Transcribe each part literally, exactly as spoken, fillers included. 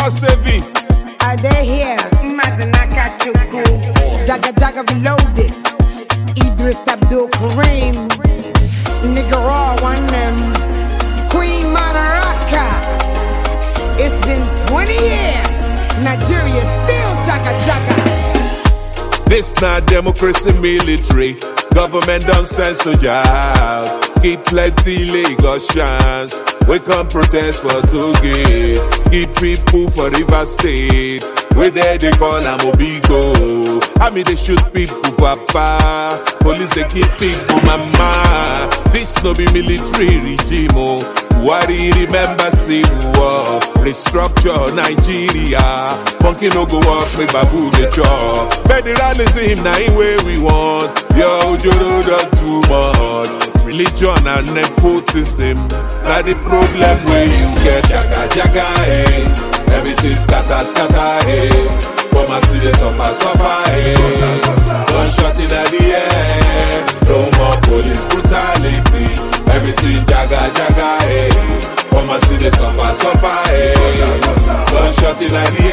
Kosevi. Are they here? Jaga Jaga reloaded. Idris Abdul Kareem. Nigga raw one them. Queen Monaraka. It's been twenty years. Nigeria still Jaga Jaga. This not democracy military. Government don't censor y'all. Keep plenty Lagosians. We come protest for Toge. Keep people for River State. We there they call them Obigo. I mean they shoot people, papa. Police they keep people, mama. This no be military regime. Oh. Worry, remember see war. Restructure Nigeria. Monkey no go walk me babu the jaw. Federalism na in way we want. Yo, Joro not too much. Religion and nepotism. Now the problem where you get jaga jaga eh. Everything scatter scatter eh. Come and see the suffer suffer eh. Gunshot in the air. No more police brutality. Everything jaga jaga eh. Come and see the suffer suffer eh. Gunshot in the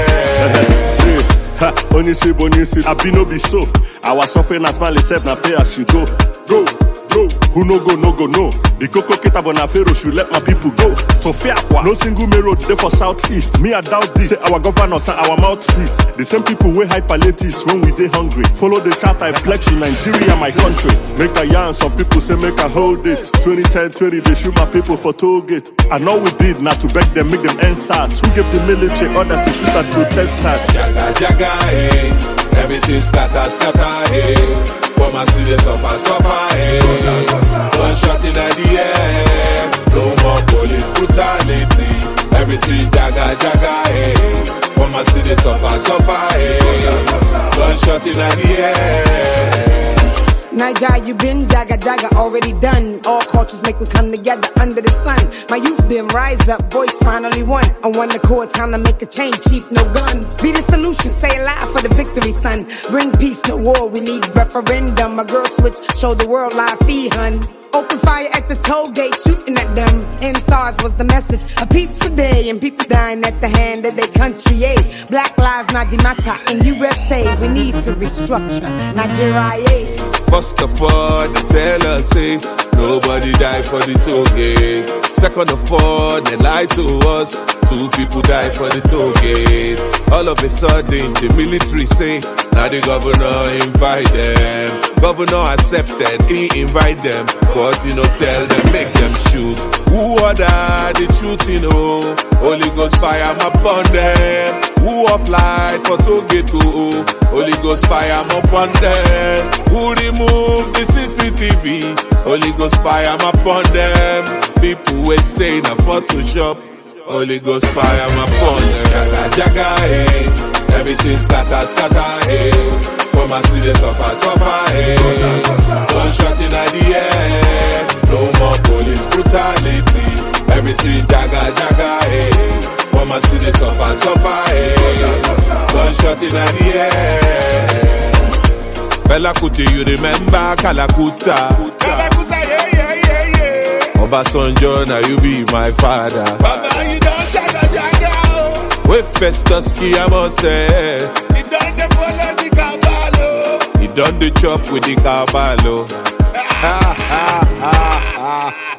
air. See, ha, onisi bonisi, I be no be so. I was suffering as man said na pay as you go. Go. Go, who no go, no go, no. The Coco Kita Bonafero should let my people go. So fair, no single main road there for southeast. Me, I doubt this. Say our governors and our mouthpiece. The same people we high palliatives when we dey hungry. Follow the chart, I flex in Nigeria, my country. Make a yarn, some people say make a hold it. twenty ten, twenty, they shoot my people for toll gate. And all we did not to beg them, make them end SARS. Who gave the military order to shoot at protesters? Jaga, jaga, eh. Everything scatter, scatter, eh. Come and see the suffer, suffer, eh. Gunshot in the air. No more police brutality. Everything jaga, jaga, eh. Come and see the suffer, suffer, eh. Gunshot in the air. Niger, you been jaga jaga, already done. All cultures make we come together under the sun. My youth been rise up, voice finally won. On one accord, time to make a change, chief, no guns. Be the solution, stay alive for the victory, son. Bring peace, no war, we need referendum. My girl switch, show the world live feed, hun. Open fire at the toll gate, shooting at them. In SARS was the message, a peace today, and people dying at the hand of their country. Eh? Black lives not matter in U S A. We need to restructure Nigeria. Eh? First of all, they tell us, say, nobody died for the toll gate. Second of all, they lie to us. Two people died for the toll gate. All of a sudden, the military say, now the governor invite them. Governor accepted, he invite them. But you know, tell them, make them shoot. Who ordered the shooting, oh? Holy Ghost fire upon them. Who offline for toll gate, oh? Holy Ghost fire upon them. Who remove the C C T V? Holy Ghost fire upon them. People will say na Photoshop. Holy Ghost fire upon them. Jaga jaga eh. Everything scatter scatter eh. Come and see the suffer suffer eh. Gunshot in the air. No more police brutality. Everything jaga jaga eh. Come and see the suffer suffer eh. Gunshot in the air. Fela Kuti, you remember Kalakuta? Kalakuta, yeah, yeah, yeah, yeah. Obasanjo, now you be my father. Baba, you don't jaga jaga. With Festus Kiyamose. He done the follow the Caballo. He done the chop with the Caballo. Ha ha ha ha.